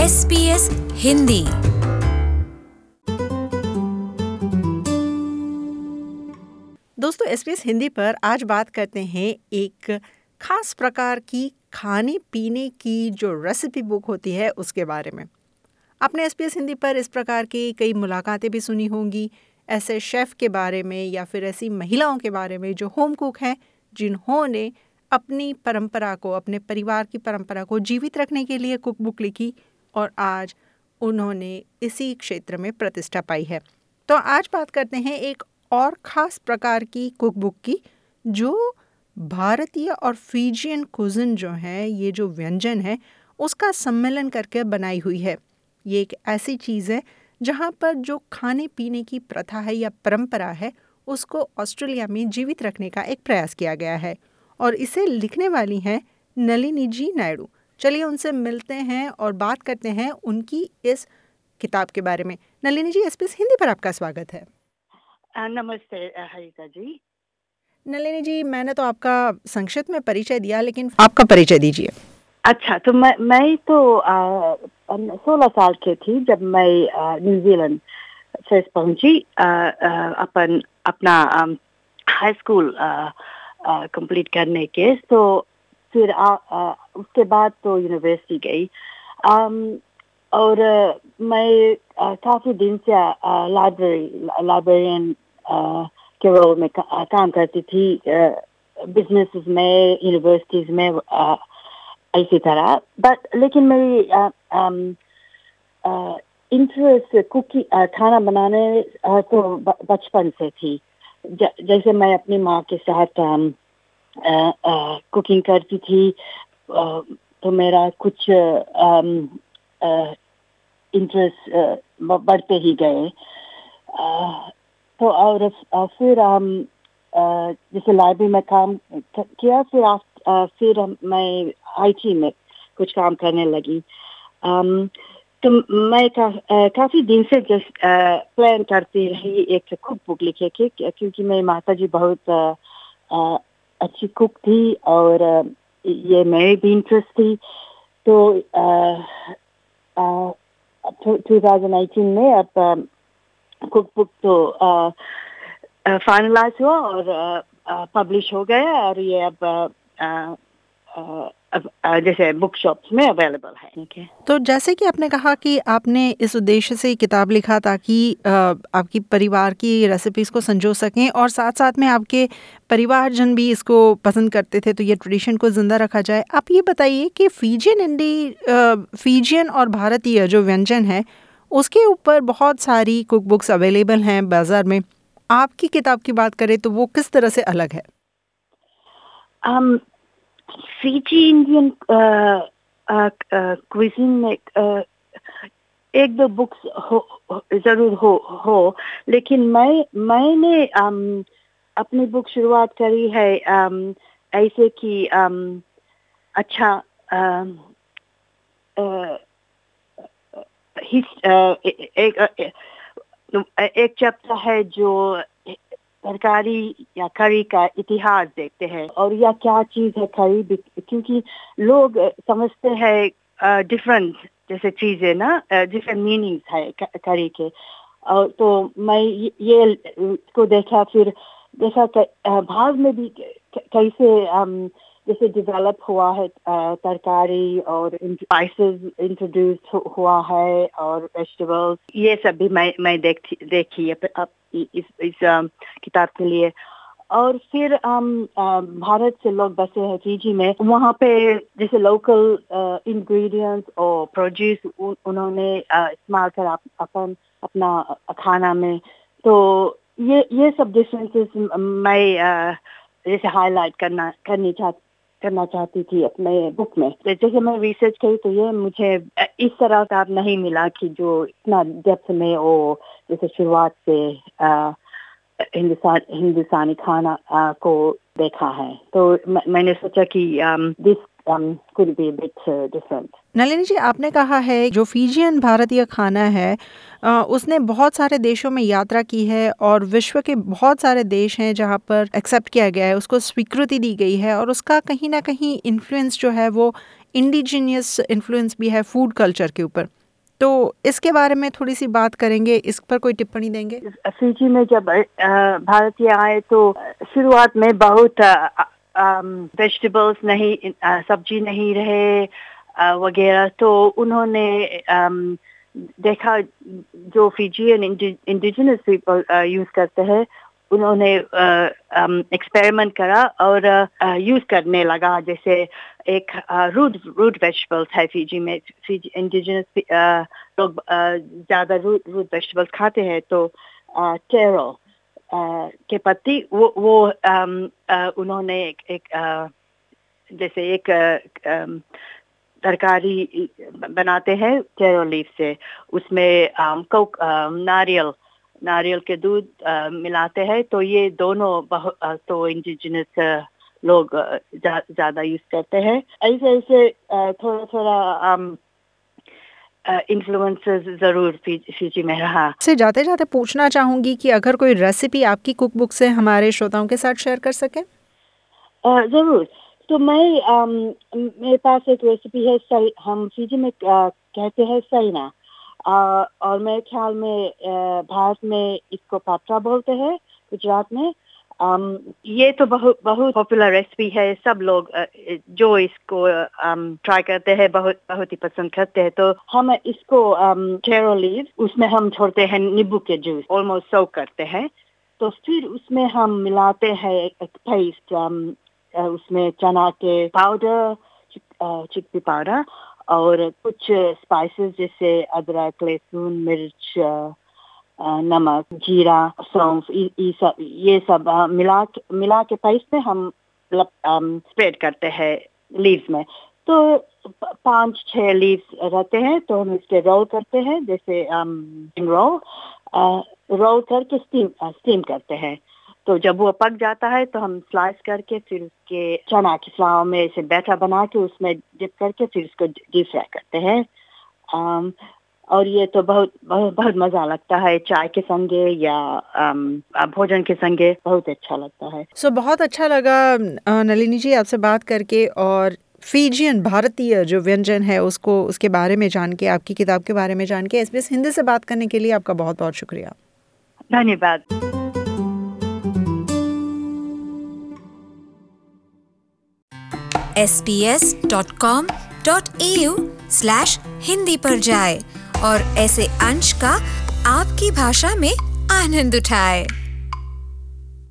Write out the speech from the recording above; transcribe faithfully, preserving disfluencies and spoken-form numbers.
S B S Hindi. दोस्तों, S B S Hindi पर आज बात करते हैं एक खास प्रकार की खाने पीने की जो रेसिपी बुक होती है उसके बारे में। आपने एस बी एस हिंदी पर इस प्रकार की कई मुलाकातें भी सुनी होंगी, ऐसे शेफ़ के बारे में या फिर ऐसी महिलाओं के बारे में जो होम कुक हैं, जिन्होंने अपनी परंपरा को, अपने परिवार की परंपरा को जीवित रखने के लिए कुक बुक लिखी और आज उन्होंने इसी क्षेत्र में प्रतिष्ठा पाई है। तो आज बात करते हैं एक और ख़ास प्रकार की कुक बुक की, जो भारतीय और फिजियन कुज़िन जो है, ये जो व्यंजन है उसका सम्मेलन करके बनाई हुई है। ये एक ऐसी चीज़ है जहाँ पर जो खाने पीने की प्रथा है या परंपरा है उसको ऑस्ट्रेलिया में जीवित रखने का एक प्रयास किया गया है और इसे लिखने वाली हैं नलिनी जी नायडू। चलिए उनसे मिलते हैं और बात करते हैं उनकी इस किताब के बारे में। Nalini ji, S B S Hindi पर आपका स्वागत है। नमस्ते हरिता जी। नलिनी जी, मैंने तो आपका संक्षिप्त में परिचय दिया, लेकिन आपका परिचय दीजिए। अच्छा, तो मैं मैं तो सोलह साल की थी जब मैं न्यूजीलैंड से पहुंची अपन अपना हाई स्कूल कंप्लीट करने के। तो फिर आ, आ, उसके बाद तो यूनिवर्सिटी गई um, और मैं आ, काफी दिन से लाइब्रेरी लाइब्रेरियन के रोल में का, काम करती थी, बिजनेसेस में, यूनिवर्सिटीज में, इसी तरह। बट लेकिन मेरी इंटरेस्ट कुकी खाना बनाने आ, तो बचपन से थी। ज, जैसे मैं अपनी माँ के साथ आ, आ, कुकिंग करती थी, आ, तो मेरा कुछ इंटरेस्ट बढ़ते ही गए। तो और फिर हम जैसे लाइब्रेरी में काम किया, फिर आ, फिर मैं आईटी में कुछ काम करने लगी। um, तो मैं का, आ, काफी दिन से जस्ट प्लान करती रही एक कुक बुक लिखे के, क्योंकि मेरी माता जी बहुत आ, आ, अच्छी कुक थी और आ, ये मेरी भी इंटरेस्ट थी। तो टू थाउजेंड एटीन में अब कुक बुक तो फाइनलाइज हुआ और पब्लिश हो गया और ये अब आ, आ, अब जैसे बुक शॉप्स में अवेलेबल है। okay? तो जैसे कि आपने कहा कि आपने इस उद्देश्य से किताब लिखा ताकि आपकी परिवार की रेसिपीज़ को संजो सकें और साथ साथ में आपके परिवारजन भी इसको पसंद करते थे, तो ये ट्रेडिशन को ज़िंदा रखा जाए। आप ये बताइए कि फिजियन इंडी फिजियन और भारतीय जो व्यंजन है उसके ऊपर बहुत सारी कुक बुक्स अवेलेबल हैं बाज़ार में। आपकी किताब की बात करें तो वो किस तरह से अलग है? um, फिजी इंडियन क्विज़िन में uh, एक दो बुक्स हो, हो जरूर हो हो लेकिन मैं मैंने um, अपनी बुक शुरुआत करी है um, ऐसे कि um, अच्छा um, uh, हिस, uh, एक एक, एक चैप्टर है जो तरकारी या करी का इतिहास देखते हैं और या क्या चीज है करी, क्योंकि लोग समझते हैं डिफरेंट जैसे चीजें ना, डिफरेंट मीनिंग्स है करी के। और तो मैं ये को देखा, फिर देखा भारत में भी कैसे जैसे डेवलप हुआ है तरकारी और स्पाइसेस इंट्रोड्यूस हुआ है और वेजिटेबल्स, ये सब भी मैं मैं देखी देखी अब इस इस किताब के लिए। और फिर um, भारत से लोग बसे हैं फिजी में, वहाँ पे जैसे लोकल इंग्रेडिएंट्स और प्रोड्यूस उन्होंने इस्तेमाल कर अपन अपना खाना में। तो ये ये सब डिफरेंसेस मैं uh, जैसे हाईलाइट करना करनी चाहती करना चाहती थी अपने बुक में। जैसे मैं रिसर्च करी तो ये मुझे इस तरह का नहीं मिला कि जो इतना डेप्थ में वो जैसे शुरुआत से हिंदुस्तान हिंदुस्तानी खाना आ, को देखा है। तो म, मैंने सोचा कि this could be bit different. Nalini ji, आपने कहा है जो फिजियन भारतीय खाना है आ, उसने बहुत सारे देशों में यात्रा की है और विश्व के बहुत सारे देश हैं जहाँ पर एक्सेप्ट किया गया है, उसको स्वीकृति दी गई है और उसका कहीं ना कहीं इन्फ्लुएंस जो है वो इंडिजीनियस इन्फ्लुएंस भी है फूड कल्चर के ऊपर। तो इसके बारे में थोड़ी सी बात करेंगे, इस पर कोई टिप्पणी देंगे? फिजी में जब भारतीय आए तो शुरुआत में बहुत वेजिटेबल्स नहीं, सब्जी नहीं रहे वगैरह, तो उन्होंने देखा जो फिजियन इंडिजिनस पीपल यूज करते हैं, उन्होंने एक्सपेरिमेंट करा और यूज करने लगा। जैसे एक रूट रूट वेजिटेबल्स है फिजी में, फिजी इंडिजिनस लोग ज़्यादा रूट रूट वेजिटेबल्स खाते हैं, तो टेरो के पत्ती वो वो um, uh, उन्होंने एक, एक uh, जैसे एक तरकारी बनाते हैं टेरो लीफ से, उसमें um, कोक um, नारियल नारियल के दूध uh, मिलाते हैं, तो ये दोनों बहुत uh, तो इंडिजिनस uh, लोग ज़्यादा यूज करते हैं। ऐसे ऐसे uh, थोड़ा थोड़ा um, इन्फ्लुएंसेस uh, जरूर फिजी में रहा। से जाते जाते पूछना चाहूँगी कि अगर कोई रेसिपी आपकी कुक बुक से हमारे श्रोताओं के साथ शेयर कर सके? uh, जरूर। तो मैं um, मेरे पास एक रेसिपी है, सर, हम फिजी में uh, कहते हैं सरीना, uh, और मेरे ख्याल में uh, भारत में इसको पात्रा बोलते हैं, गुजरात में। um, ये तो बहुत बहुत पॉपुलर रेसिपी है, सब लोग uh, जो इसको ट्राई um, करते हैं बहुत बहुत ही पसंद करते हैं। तो हम इसको टेरो um, लीव, उसमें हम छोड़ते हैं नींबू के जूस, ऑलमोस्ट सोक करते हैं, तो फिर उसमें हम मिलाते हैं एक पेस्ट, um, उसमें चना के पाउडर, चिकपी पाउडर और कुछ स्पाइसेस जैसे अदरक, लहसुन, मिर्च, नमक, जीरा, सौंफ, ये सब ये सब मिला मिला के पेस्ट में हम स्प्रेड करते हैं लीव्स में। तो पांच छह लीव्स रहते हैं, तो हम इसके रोल करते हैं, जैसे रोल रोल करके स्टीम स्टीम करते हैं। तो जब वो पक जाता है तो हम स्लाइस करके फिर उसके चना की फ्लावर में इसे बैटर बना के उसमें डिप करके फिर उसको डीप फ्राई करते हैं। um, और ये तो बहुत बहुत बहुत मज़ा लगता है, चाय के संगे या um, भोजन के संगे बहुत अच्छा लगता है। सो so, बहुत अच्छा लगा नलिनी जी आपसे बात करके, और फिजियन भारतीय जो व्यंजन है उसको उसके बारे में जान के, आपकी किताब के बारे में जान के एसबीएस हिंदी से बात करने के लिए आपका बहुत बहुत शुक्रिया। धन्यवाद। S B S dot com dot A U slash Hindi पर जाए और ऐसे अंश का आपकी भाषा में आनंद उठाए।